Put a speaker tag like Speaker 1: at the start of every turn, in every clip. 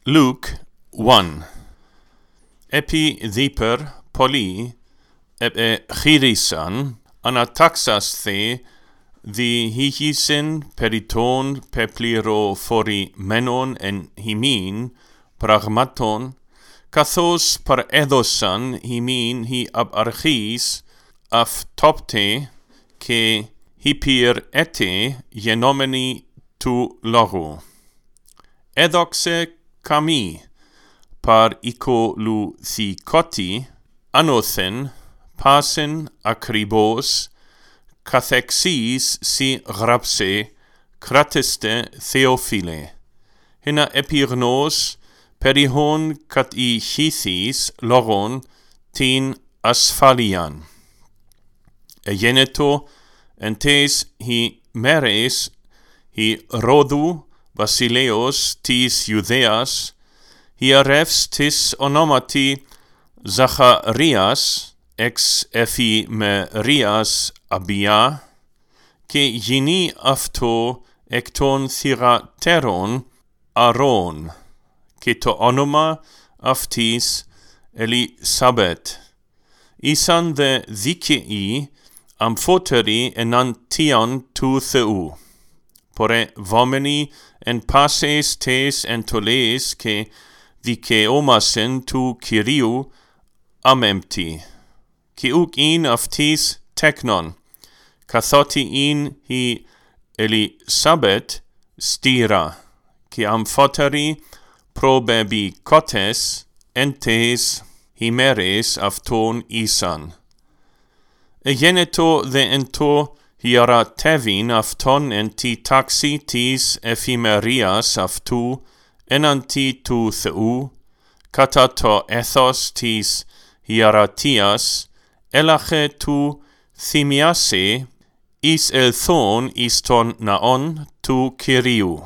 Speaker 1: Luke 1. Epi diper poli epe chirisan anataxas the hihisin periton pepliro fori menon en himin pragmaton kathos par edosan himin hi ab archis aftopte ke hyper ete genomeni tu logo. Edoxe kami par iko lu thikoti anothen pasen akribos kathexis si grapse krateste theophile hina epirnos perihon kat I chithis logon tin asphalian egeneto entes hi meres hi rodu Basileos tis Judeas, hierefs tis onomati Zacharias, ex Ephimerias Abia, ke gini afto ekton thirateron Aron, ke to onoma aftis Elisabet. Isan de dikei amphoteri enantion tu theu. Pore vomeni en passes tes en toles ke dikeomasen tu Kyriou amempti. Ki uk in aftis teknon, kathoti in hi Elisabet stira, ki amphoteri probebi kotes entes himeres afton isan. Egeneto de ento hiera tevin afton enti taxi tis ephimerias aftu enanti tu theu, kata to ethos tis hieratias, elache tu thimiase, is elthon iston naon tu Kyriou.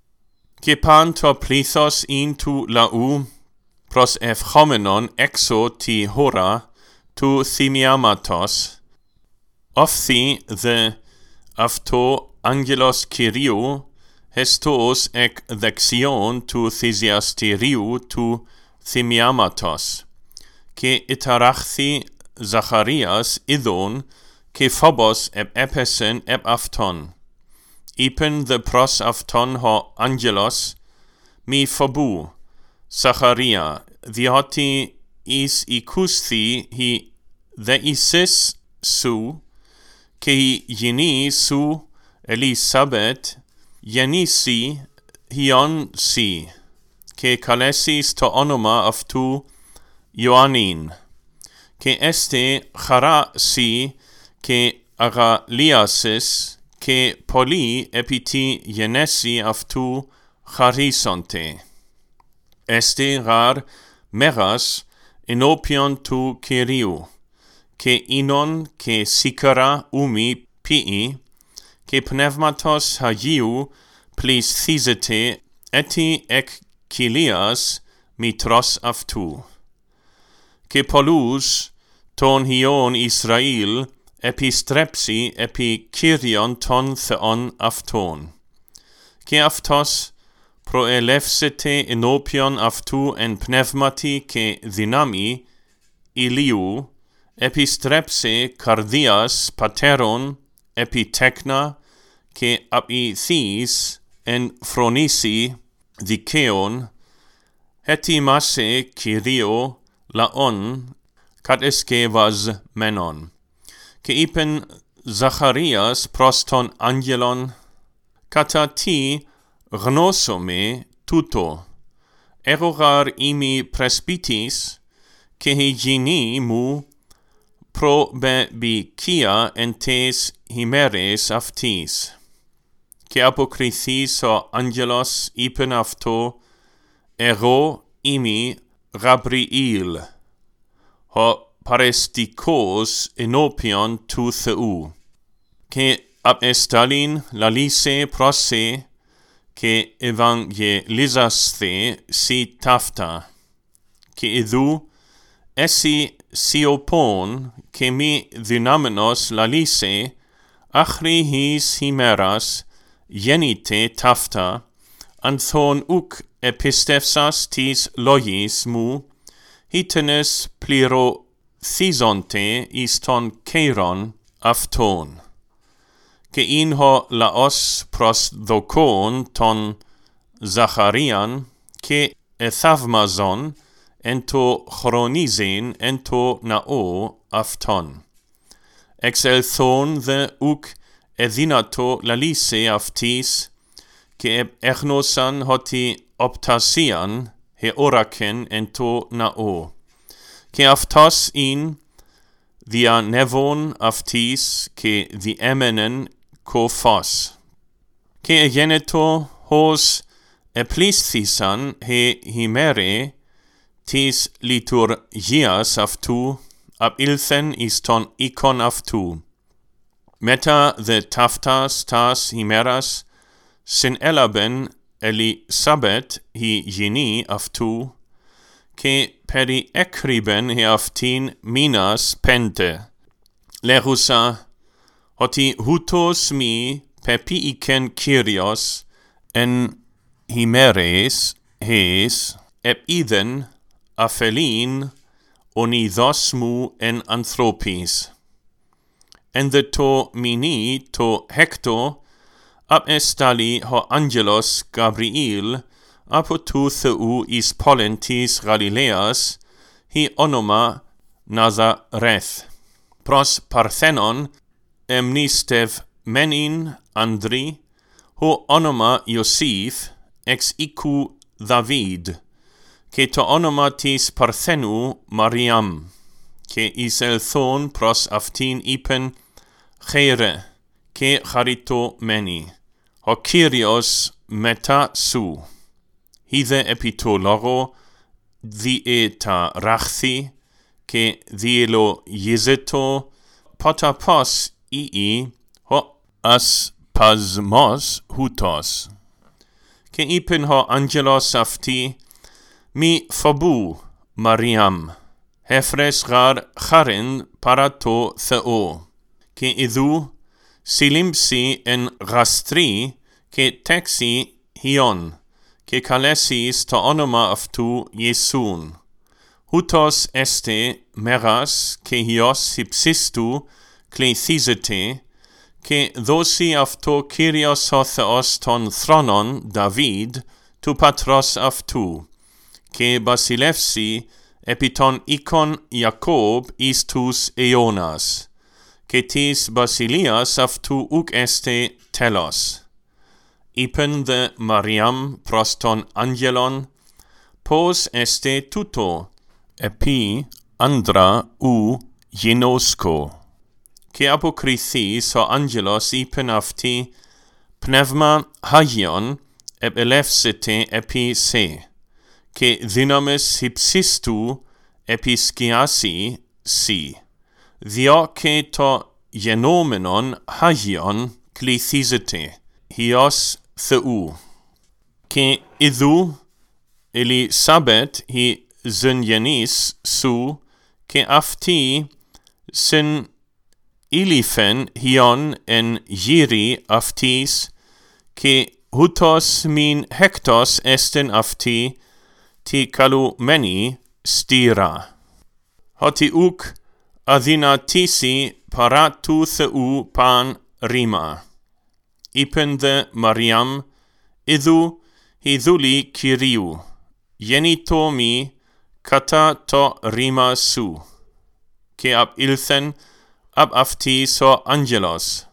Speaker 1: Kepan to plithos in tu lau, pros evchomenon exo ti hora tu thimiamatos, Ofthi the afto angelos Kyriou hestos ek dexion tu thesiasteriou tu thimiamatos, ke itarachthi Zacharias idon ke phobos ep epesen ep afton, ipen the pros afton ho angelos mi phobu, Zacharia, dioti is ikusti hi theisis su, ke geni su Elisabet genisi hion si, ke kalesis to onoma aftu Ioannin, ke este chara si ke agaliasis, ke poli epiti genesi aftu charisonte. Este rar meras enopion tu Kyriou, ke inon ke sikara umi pii, ke pneumatos hagiou plis thizete eti ek kilias mitros aftu. Ke polus ton hion Israel epistrepsi epi Kyrion ton theon afton. Ke aftos proelefsete enopion aftu en pneumati ke dynami iliou, epistrepse cardias pateron epitekna ke apithis en phronisi dikeon hetimase Kyrio laon kat eskevas menon, ke ipen Zacharias proston angelon kata ti gnosome tuto erogar imi presbytis ke hygini mu probebikia entes himeres aftis, ke apokrithis o angelos ipen afto ero imi Gabriel, ho parestikos enopion tu theu, ke apestalin lalise prose, ke evangelisaste si tafta, ke idou esi siopon ke mi dynamenos lalise achri his himeras genite tafta anthon uk epistefsas tis logis mu, hitenes pliro thesonte iston keiron afton. Ke in ho laos pros dokon ton Zacharian, ke ethavmazon, ento chronizin, ento nao afton. Exelthon the uk edinato lalise aftis, ke echnosan hoti optasian, he oraken ento nao. Ke aftas in, dia nevon aftis, ke the emenen ko fos. Ke egeneto hos eplisthesan he himere, tis liturgias aftu, ab ilthen iston ikon aftu. Meta the taftas tas himeras, sin elaben Elisabet hi geni aftu, ke peri ekriben he aftin minas pente. Lerusa, hoti hutos mi pepiiken Kyrios, en himeres hes, ep idhen aphelin onidos mu en anthropis. En the to mini to hecto, ab estali ho angelos Gabriel, apotu theu is polentis Galileas, hi onoma Nazareth. Pros Parthenon, emnistev menin Andri, ho onoma Iosif, ex icu David, ke to onomatis Parthenu Mariam, ke iselthon pros aftin ipen chere, ke charito meni, ho Kyrios meta su. Hithe epitologo dieta rachthi, ke dielo yezeto potapos ii, ho aspasmos hutos. Ke ipen ho angelos afti, mi phobu Mariam, hefres gar charen parato theo, ke idhu silimpsi en rastri, ke texi hion, ke kalesis to onoma aftu Iesun. Hutos este meras, ke hios hypsistu kleithizete, ke dosi afto Kyrios ho theos ton thronon David, tu patros aftu, ke basilefsi epiton ikon Jacob istus eonas, ke tis basilias aftu uk este telos. Ipen de Mariam proston angelon, pos este tuto, epi andra u genosko. Ke apokrythis ho angelos ipen afti, pneuma hagion eb elefsete epi se, ke dynamis hypsistu episkiasi si. Dio ke to genomenon hagion kleithizete, hios theu. Ke idhu Elisabet hi zyngenis su, ke afti sin ilifen hion en giri aftis, ke hutos min hectos esten afti, ti kalu meni stira. Hoti uk adinatisi paratu theu pan rima. Ipen de Mariam, idhu hidhuli Kyriou, genito mi kata to rima su, ke ab ilthen ab aftis ho angelos.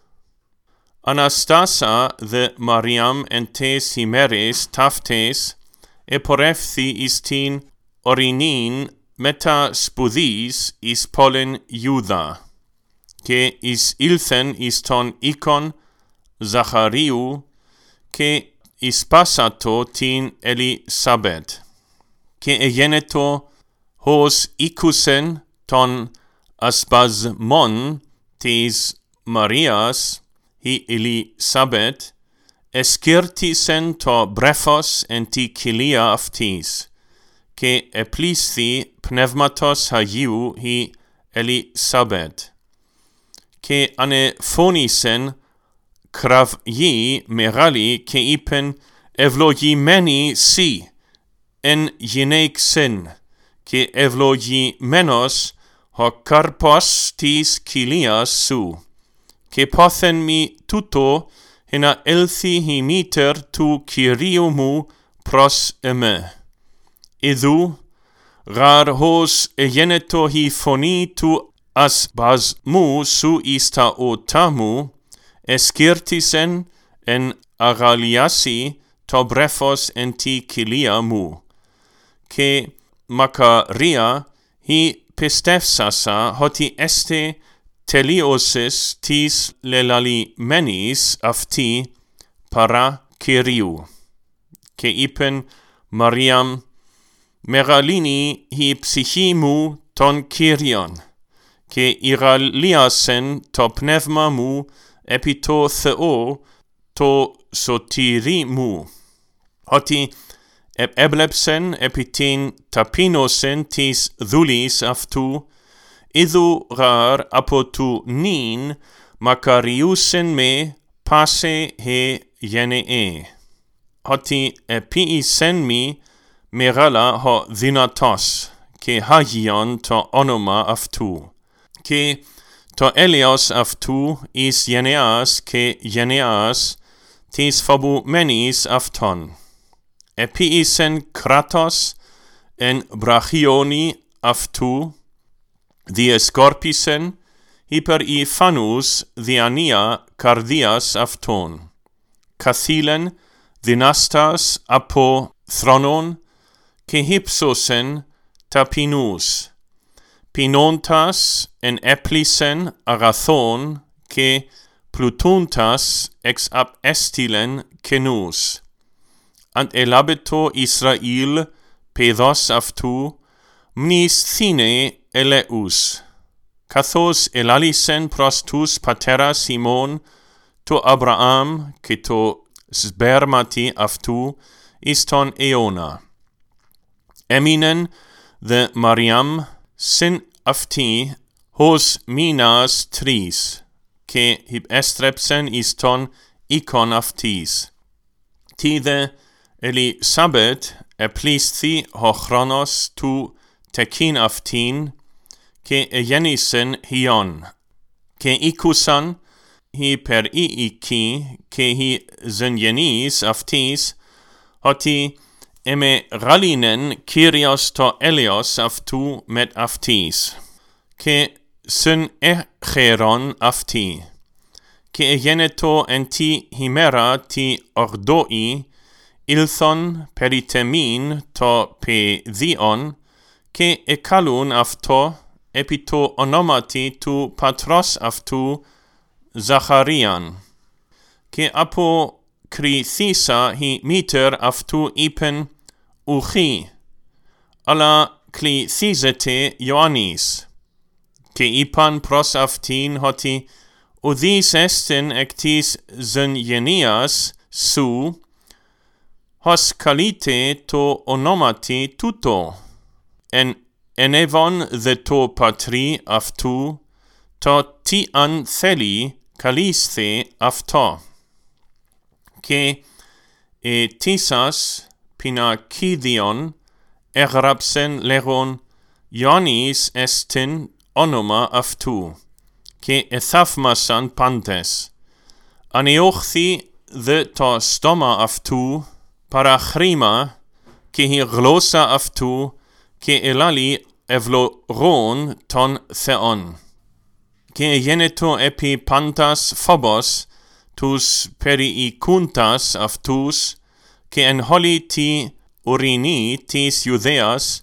Speaker 1: Anastasa de Mariam entes himeres taftes, eporefthi istin orinin meta spudis is polen Iuda, ke is ilthen iston ikon Zachariu, ke is passato tin Elisabet, ke egeneto hos ikusen ton aspasmon tis Marias, hi Elisabet, escirtisen to brephos en ti kilia aftis, ke eplisti pneumatos hagiu hi Elisabet, ke anephonisen krav yi merali ke ipen ευλογημένοι σοι εν γυναίξεν, και ευλογημένος ο καρπός της κοιλίας σου, και πόθεν μη τούτο να έλθει η μήτερ του Κυρίου μου προς εμέ. Ιδού, γαρχώς εγένετο η φωνή του ασπασμού σου εις τα ոտά μου, εσκύρτησεν εν αγαλιάσει το βρέφος εν τη κοιλία μου. Και μακαρία η πιστεύσασα ότι έστε τελείωσες της λελαλημένης αυτή παρά Κυρίου. Και είπεν Μαριάμ, μεγαλύνει η ψυχή μου τον Κύριον, και ηραλίασεν το πνεύμα μου επί το Θεό το σωτήρι μου, ότι έβλεψεν επί την ταπείνωσεν της δούλης αυτού, ιδού γαρ από του νυν μακαριούσεν με πάσε γενεέ, ότι επίησεν μη μεγάλα ο δυνατός, και Χάγιον το όνομα αυτού, και το έλεος αυτού εις γενεάς και γενεάς της φοβουμένης αυτόν. Επίησεν κράτος εν βραχιόνι αυτού, διεσκόρπισεν υπερ η φανούς διανία καρδίας αυτών. Καθήλεν δυνάστας από θρόνων, και hypsosεν ταπεινούς, πεινώντας εν έπλησεν αγαθών, και πλουτούντας εξ απ' έστειλεν καινούς. Αντ ελάβετο Ισραήλ παιδός αυτού, μνησθήνε ελεούς, καθώς ελάλησεν προς τους πατέρας ημών, το Αβραάμ και το σπέρματι αυτού εις τον αιώνα. Έμεινεν δε Μαριάμ συν αυτή ως μήνας τρεις, και επέστρεψεν εις τον οίκον αυτής. Τι δε Ελισάβετ επλήσθη ο χρόνος του τεκίν αυτήν, και εγέννησεν Υιόν, και ήκουσαν οι περίοικοι και οι συγγενείς αυτής, ότι εμεγαλύνεν Κύριος το έλεος αυτού μετ αυτής, και συνέχερον αυτή, και εγένετο εν τη ημέρα τη ογδόη, ήλθον περιτεμήν το παιδίον, και εκαλούν αυτό επί το ονόματι του πατρός αυτού Ζαχαρίαν. Και αποκριθήσα η μήτερ αυτού είπεν, ουχή, αλλά κληθίζεται Ιωάννης. Και είπαν προς αυτήν ότι ουδείς εστιν εκ της συγγενείας σου, ως καλείται το ονόματι τούτο, ενεύον δε το πατρί αυτού, το τι αν θέλει καλείστε αυτό. Και τίσας πινακίδιον έγραψεν λέγον, Ιωάννης εστιν όνομα αυτού, και εθαύμασαν πάντες. Ανεώχθη δε το στόμα αυτού παραχρήμα, και η γλώσσα αυτού, και ελάλη ευλογών των Θεών. Και εγένετο επί πάντας φόβος τους περιοικούντας αυτούς, και εν χολη τη ουρινή της Ιουδαίας,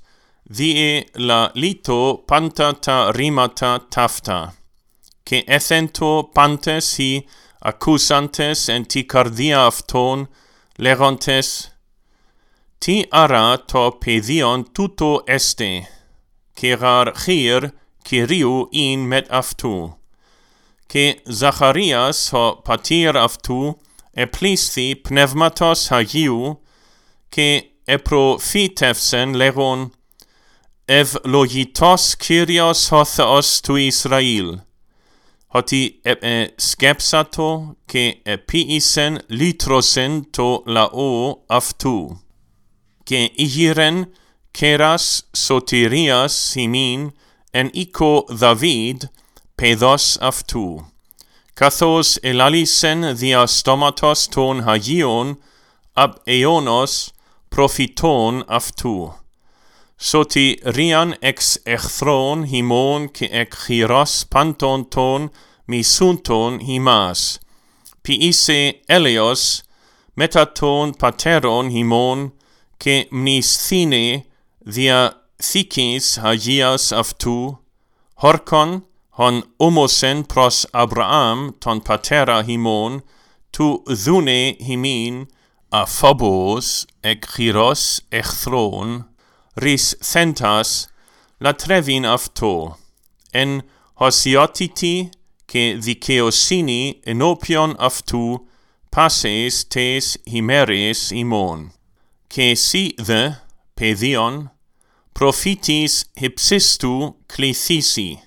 Speaker 1: διελαλείτο πάντα τα ρήματα ταύτα, και έθεντο πάντες οι ακούσαντες εν τη καρδία αυτών, λέγοντες, τι άρα το παιδίον τούτο έστε, και γαρχήρ Κυρίου ειν μετ αυτού. Και Ζαχαρίας ο πατήρ αυτού επλήσθη πνεύματος Αγίου, και επροφήτευσεν λέγον, ευλογητός Κύριος ο Θεός του Ισραήλ, hoti skepsato ke epiisen litrosen to lao aftu. Ke ihiren keras sotirias himin en iko David pedos aftu. Kathos elalisen dia stomatos ton hagion ab eonos prophiton aftu. Soti rian ex echthron himon ke ekhiros panton ton misunton himas. Piise elios metaton pateron himon ke mnisthine dia thikis hagias aftu. Horkon hon omosen pros Abraham ton patera himon tu dhune himin a phobos ekhiros echthron ris thentas latrevin afto en hosiotiti ke dikeosini enopion aftu passes tes himeres imon ke si the pedion prophitis hypsistu klethisi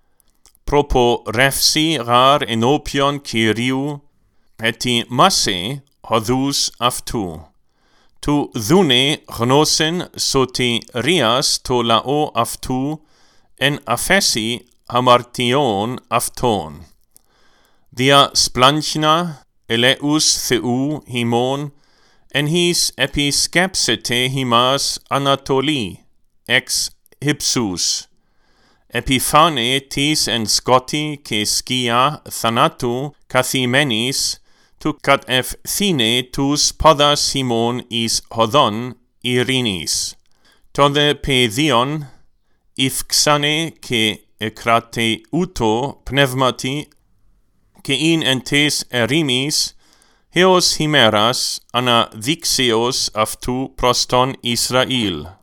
Speaker 1: propo refsi rar enopion Kyriou eti masse hodous aftu. Tu dhune gnosen soti rias to lao aftu en afesi hamartion afton. Dia splanchna eleus theu himon en his episkepsete himas Anatoli ex hypsus. Epiphane tis en Scoti ke skia thanatu kathimenis tu kat thine tus podas Simon is hodon irinis. Tode pedion ifxane ke ekrate uto pneumati ke in entes erimis heos himeras ana dixios aftu proston Israel.